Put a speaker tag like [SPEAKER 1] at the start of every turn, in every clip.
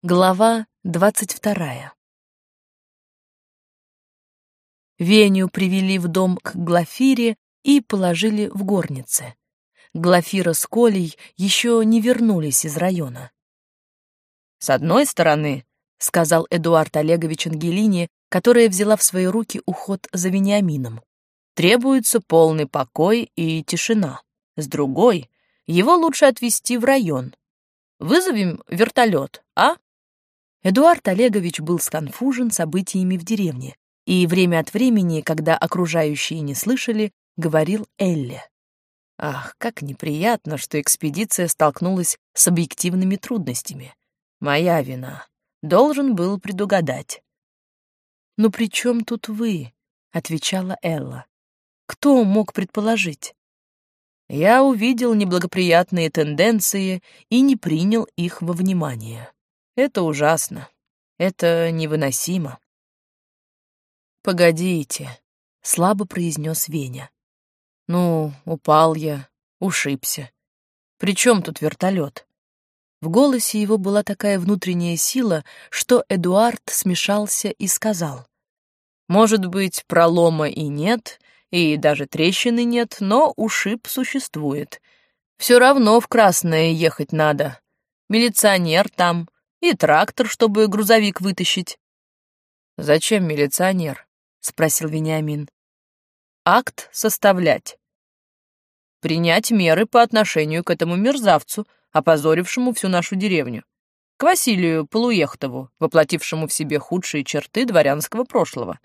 [SPEAKER 1] Глава 22. Веню привели в дом к Глафире и положили в горнице. Глафира с Колей еще не вернулись из района. «С одной стороны, — сказал Эдуард Олегович Ангелине, которая взяла в свои руки уход за Вениамином, — требуется полный покой и тишина. С другой, его лучше отвезти в район. Вызовем вертолет, а?» Эдуард Олегович был сконфужен событиями в деревне и время от времени, когда окружающие не слышали, говорил Элле. «Ах, как неприятно, что экспедиция столкнулась с объективными трудностями. Моя вина. Должен был предугадать». «Но при чем тут вы?» — отвечала Элла. «Кто мог предположить?» «Я увидел неблагоприятные тенденции и не принял их во внимание. Это ужасно. Это невыносимо». «Погодите», — слабо произнес Веня. «Ну, упал я, ушибся. При чем тут вертолет?» В голосе его была такая внутренняя сила, что Эдуард смешался и сказал: «Может быть, пролома и нет, и даже трещины нет, но ушиб существует. Все равно в Красное ехать надо. Милиционер там и трактор, чтобы грузовик вытащить». «Зачем милиционер?» — спросил Вениамин. «Акт составлять. Принять меры по отношению к этому мерзавцу, опозорившему всю нашу деревню, к Василию Полуехтову, воплотившему в себе худшие черты дворянского прошлого».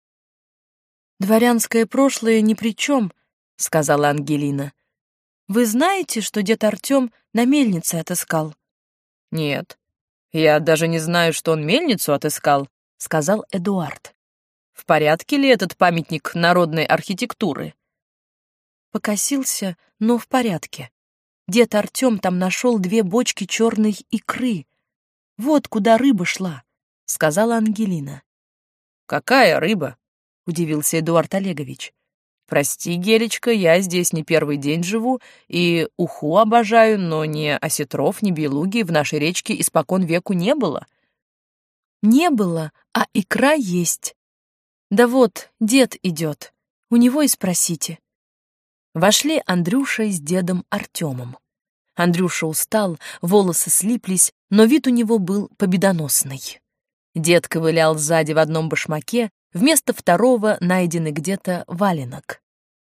[SPEAKER 2] «Дворянское прошлое ни при чем», — сказала Ангелина. «Вы знаете, что дед Артем на мельнице отыскал?»
[SPEAKER 1] «Нет, я даже не знаю, что он мельницу отыскал», — сказал Эдуард. «В порядке ли этот памятник народной архитектуры?»
[SPEAKER 2] Покосился, но в порядке. Дед Артем там нашел 2 бочки черной икры. Вот куда рыба шла, — сказала Ангелина.
[SPEAKER 1] «Какая рыба?» — удивился Эдуард Олегович. «Прости, Гелечка, я здесь не первый день живу и уху обожаю, но ни осетров, ни белуги в нашей речке испокон веку не было».
[SPEAKER 2] «Не было, а икра есть. Да вот, дед идет, у него и спросите». Вошли Андрюша с дедом Артемом. Андрюша устал, волосы слиплись, но вид у него был победоносный. Дед ковылял сзади в одном башмаке, вместо второго найденный где-то валенок.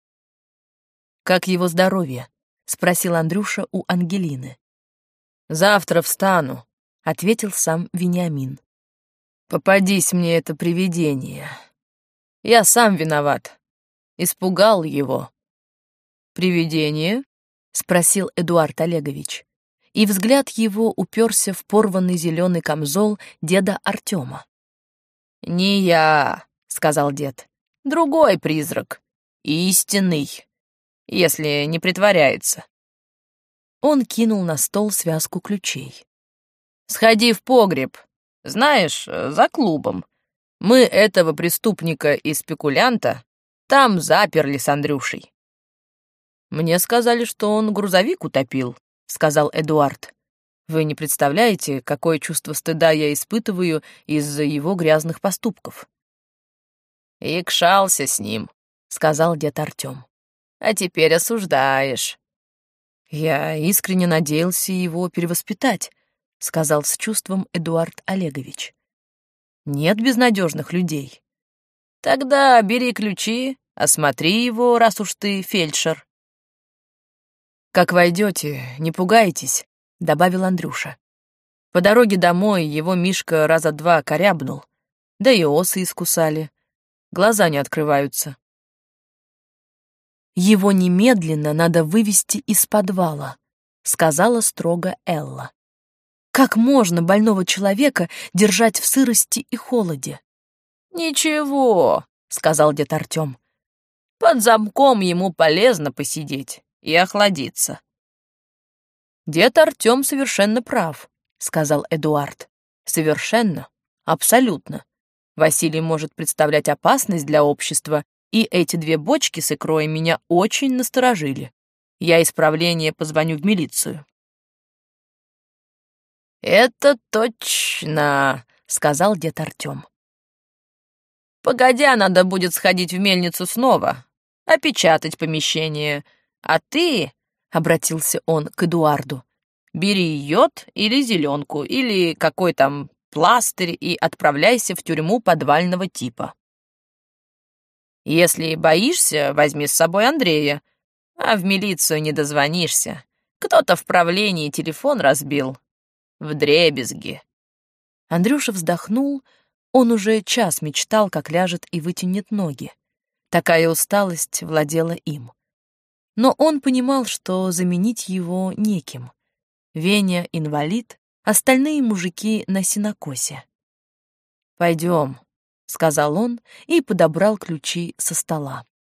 [SPEAKER 2] «Как его здоровье?» — спросил Андрюша у Ангелины.
[SPEAKER 1] «Завтра встану», — ответил сам Вениамин. «Попадись мне это привидение. Я сам виноват. Испугал его». «Привидение?» — спросил Эдуард Олегович. И взгляд его уперся в порванный зеленый камзол деда Артема. «Не я», — сказал дед, — «другой призрак, истинный, если не притворяется». Он кинул на стол связку ключей. «Сходи в погреб, знаешь, за клубом. Мы этого преступника и спекулянта там заперли с Андрюшей». «Мне сказали, что он грузовик утопил», — сказал Эдуард. «Вы не представляете, какое чувство стыда я испытываю из-за его грязных поступков». «Икшался с ним», — сказал дед Артем. «А теперь осуждаешь». «Я искренне надеялся его перевоспитать», — сказал с чувством Эдуард Олегович. «Нет безнадежных людей». «Тогда бери ключи, осмотри его, раз уж ты фельдшер». «Как войдете, не пугайтесь», — добавил Андрюша. «По дороге домой его Мишка раза 2 корябнул, да и осы искусали. Глаза не открываются».
[SPEAKER 2] «Его немедленно надо вывести из подвала», — сказала строго Элла. «Как можно больного человека держать в сырости и холоде?»
[SPEAKER 1] «Ничего», — сказал дед Артем. «Под замком ему полезно посидеть и охладиться». «Дед Артем совершенно прав», — сказал Эдуард. «Совершенно, абсолютно. Василий может представлять опасность для общества, и эти 2 бочки с икрой меня очень насторожили. Я исправление позвоню в милицию». «Это точно», — сказал дед Артем. «Погодя, надо будет сходить в мельницу снова, опечатать помещение. А ты, — обратился он к Эдуарду, — бери йод или зеленку, или какой там пластырь и отправляйся в тюрьму подвального типа. Если боишься, возьми с собой Андрея, а в милицию не дозвонишься. Кто-то в правлении телефон разбил. Вдребезги».
[SPEAKER 2] Андрюша вздохнул, он уже час мечтал, как ляжет и вытянет ноги. Такая усталость владела им. Но он понимал, что заменить его неким. Веня — инвалид, остальные мужики на сенокосе. «Пойдем», — сказал он и подобрал ключи со стола.